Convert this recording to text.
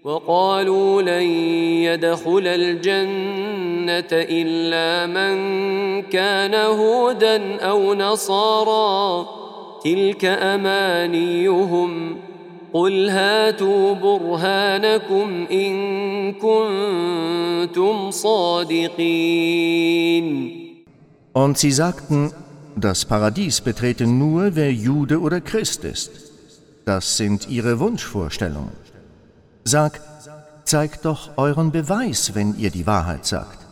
وقالوا لن يدخل الجنة إلا من كان هودا أو نصارى تلك أمانيهم قل هاتوا برهانكم إن كنتم صادقين. Und sie sagten, das Paradies betrete nur, wer Jude oder Christ ist. Das sind ihre Wunschvorstellungen. Sag, zeigt doch euren Beweis, wenn ihr die Wahrheit sagt.